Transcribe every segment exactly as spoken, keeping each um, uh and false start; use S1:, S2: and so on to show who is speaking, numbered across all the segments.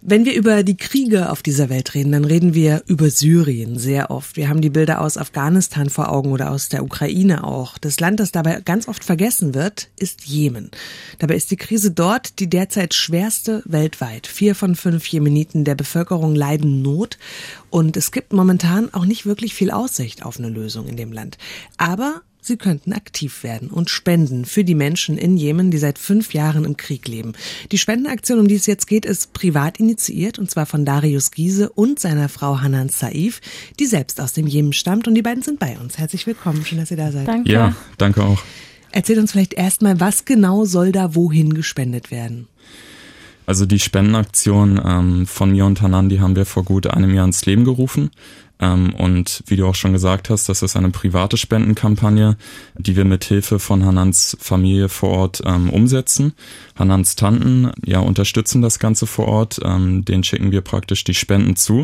S1: Wenn wir über die Kriege auf dieser Welt reden, dann reden wir über Syrien sehr oft. Wir haben die Bilder aus Afghanistan vor Augen oder aus der Ukraine auch. Das Land, das dabei ganz oft vergessen wird, ist Jemen. Dabei ist die Krise dort die derzeit schwerste weltweit. Vier von fünf Jemeniten der Bevölkerung leiden Not und es gibt momentan auch nicht wirklich viel Aussicht auf eine Lösung in dem Land. Aber sie könnten aktiv werden und spenden für die Menschen in Jemen, die seit fünf Jahren im Krieg leben. Die Spendenaktion, um die es jetzt geht, ist privat initiiert, und zwar von Darius Giese und seiner Frau Hanan Saif, die selbst aus dem Jemen stammt, und die beiden sind bei uns. Herzlich willkommen, schön, dass ihr da seid.
S2: Danke.
S3: Ja, danke auch.
S1: Erzählt uns vielleicht erstmal, was genau soll da wohin gespendet werden?
S3: Also die Spendenaktion ähm, von mir und Hanan, die haben wir vor gut einem Jahr ins Leben gerufen. Ähm, und wie du auch schon gesagt hast, das ist eine private Spendenkampagne, die wir mit Hilfe von Hanans Familie vor Ort ähm, umsetzen. Hanans Tanten ja unterstützen das Ganze vor Ort, ähm, denen schicken wir praktisch die Spenden zu.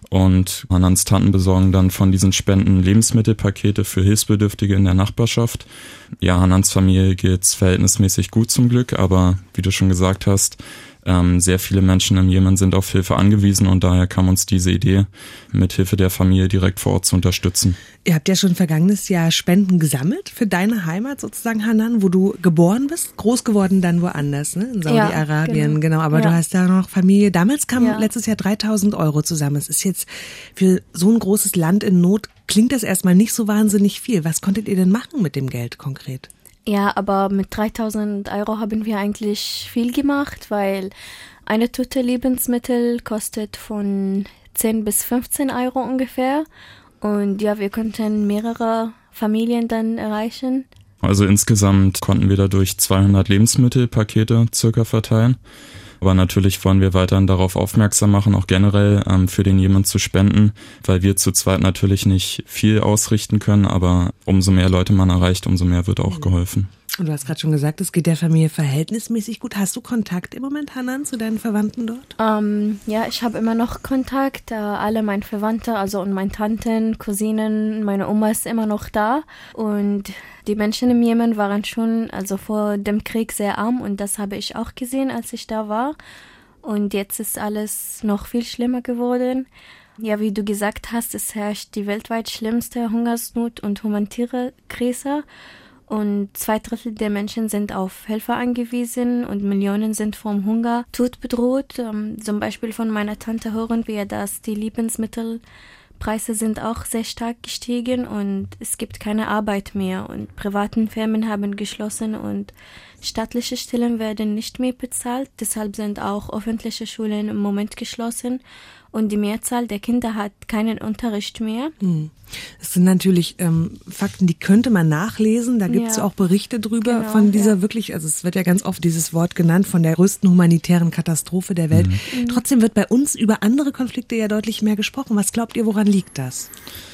S3: Und Hanans Tanten besorgen dann von diesen Spenden Lebensmittelpakete für Hilfsbedürftige in der Nachbarschaft. Ja, Hanans Familie geht's verhältnismäßig gut zum Glück, aber wie du schon gesagt hast, ähm, sehr viele Menschen im Jemen sind auf Hilfe angewiesen, und daher kam uns diese Idee, mit Hilfe der Familie direkt vor Ort zu unterstützen.
S1: Ihr habt ja schon vergangenes Jahr Spenden gesammelt für deine Heimat sozusagen, Hanan, wo du geboren bist, groß geworden dann woanders, ne? In Saudi-Arabien,
S2: ja, genau.
S1: genau. Aber
S2: ja.
S1: du hast ja noch Familie. Damals kamen
S2: ja.
S1: letztes Jahr dreitausend Euro zusammen. Es ist jetzt für so ein großes Land in Not, klingt das erstmal nicht so wahnsinnig viel. Was konntet ihr denn machen mit dem Geld konkret?
S2: Ja, aber mit dreitausend Euro haben wir eigentlich viel gemacht, weil eine Tüte Lebensmittel kostet von zehn bis fünfzehn Euro ungefähr. Und ja, wir konnten mehrere Familien dann erreichen.
S3: Also insgesamt konnten wir dadurch zweihundert Lebensmittelpakete circa verteilen. Aber natürlich wollen wir weiterhin darauf aufmerksam machen, auch generell ähm, für den Jemen zu spenden, weil wir zu zweit natürlich nicht viel ausrichten können, aber umso mehr Leute man erreicht, umso mehr wird auch geholfen.
S1: Und du hast gerade schon gesagt, es geht der Familie verhältnismäßig gut. Hast du Kontakt im Moment, Hanan, zu deinen Verwandten dort?
S2: Ähm, ja, ich habe immer noch Kontakt. Äh, alle meine Verwandte, also und meine Tanten, Cousinen, meine Oma ist immer noch da. Und die Menschen im Jemen waren schon also vor dem Krieg sehr arm, und das habe ich auch gesehen, als ich da war. Und jetzt ist alles noch viel schlimmer geworden. Ja, wie du gesagt hast, es herrscht die weltweit schlimmste Hungersnot und humanitäre Krise. Und zwei Drittel der Menschen sind auf Hilfe angewiesen und Millionen sind vom Hunger Tod bedroht. Ähm, zum Beispiel von meiner Tante hören wir, dass die Lebensmittelpreise sind auch sehr stark gestiegen und es gibt keine Arbeit mehr. Und privaten Firmen haben geschlossen und staatliche Stellen werden nicht mehr bezahlt. Deshalb sind auch öffentliche Schulen im Moment geschlossen. Und die Mehrzahl der Kinder hat keinen Unterricht mehr.
S1: Das sind natürlich ähm, Fakten, die könnte man nachlesen. Da gibt es ja auch Berichte drüber
S2: genau,
S1: von dieser
S2: ja.
S1: wirklich, also es wird ja ganz oft dieses Wort genannt, von der größten humanitären Katastrophe der Welt. Mhm. Trotzdem wird bei uns über andere Konflikte ja deutlich mehr gesprochen. Was glaubt ihr, woran liegt das?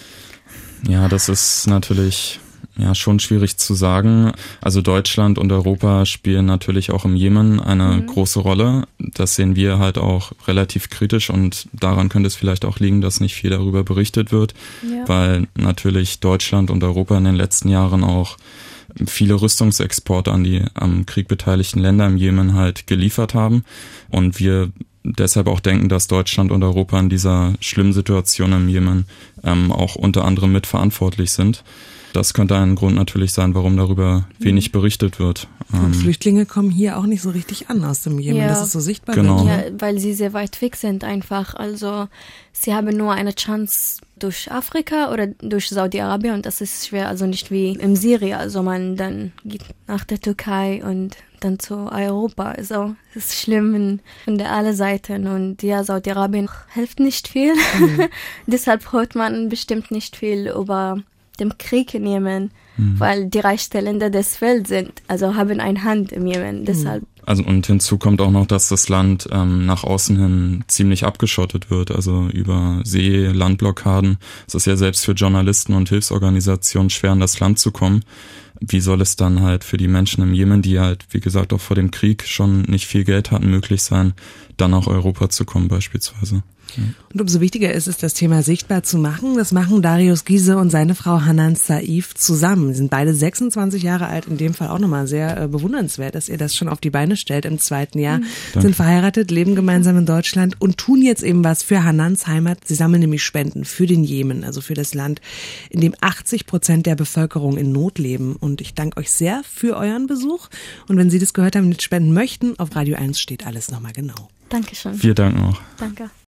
S3: Ja, das ist natürlich ja schon schwierig zu sagen. Also Deutschland und Europa spielen natürlich auch im Jemen eine mhm. große Rolle. Das sehen wir halt auch relativ kritisch, und daran könnte es vielleicht auch liegen, dass nicht viel darüber berichtet wird, ja. weil natürlich Deutschland und Europa in den letzten Jahren auch viele Rüstungsexporte an die am Krieg beteiligten Länder im Jemen halt geliefert haben, und wir deshalb auch denken, dass Deutschland und Europa in dieser schlimmen Situation im Jemen ähm, auch unter anderem mitverantwortlich sind. Das könnte ein Grund natürlich sein, warum darüber wenig berichtet wird.
S1: Und Flüchtlinge kommen hier auch nicht so richtig an aus dem Jemen, ja. das ist so sichtbar.
S3: Genau.
S2: Ja, weil sie sehr weit weg sind einfach. Also sie haben nur eine Chance durch Afrika oder durch Saudi-Arabien, und das ist schwer, also nicht wie im Syrien. Also man dann geht nach der Türkei und dann zu Europa. Also es ist schlimm von der alle Seiten, und ja, Saudi-Arabien hilft nicht viel. Mhm. Deshalb hört man bestimmt nicht viel über dem Krieg im Jemen, mhm. weil die reichsten Länder des Welt sind, also haben eine Hand im Jemen, deshalb.
S3: Also und hinzu kommt auch noch, dass das Land ähm, nach außen hin ziemlich abgeschottet wird, also über See, Landblockaden. Es ist ja selbst für Journalisten und Hilfsorganisationen schwer, in das Land zu kommen. wie soll es dann halt für die Menschen im Jemen, die halt, wie gesagt, auch vor dem Krieg schon nicht viel Geld hatten, möglich sein, dann nach Europa zu kommen beispielsweise. Ja.
S1: Und umso wichtiger ist es, das Thema sichtbar zu machen. Das machen Darius Giese und seine Frau Hanan Saif zusammen. Sie sind beide sechsundzwanzig Jahre alt, in dem Fall auch nochmal sehr äh, bewundernswert, dass ihr das schon auf die Beine stellt im zweiten Jahr. Mhm. Sind verheiratet, leben gemeinsam in Deutschland und tun jetzt eben was für Hanans Heimat. Sie sammeln nämlich Spenden für den Jemen, also für das Land, in dem achtzig Prozent der Bevölkerung in Not leben. Und ich danke euch sehr für euren Besuch. Und wenn Sie das gehört haben und spenden möchten, auf Radio eins steht alles nochmal genau.
S2: Dankeschön.
S3: Wir danken auch.
S2: Danke.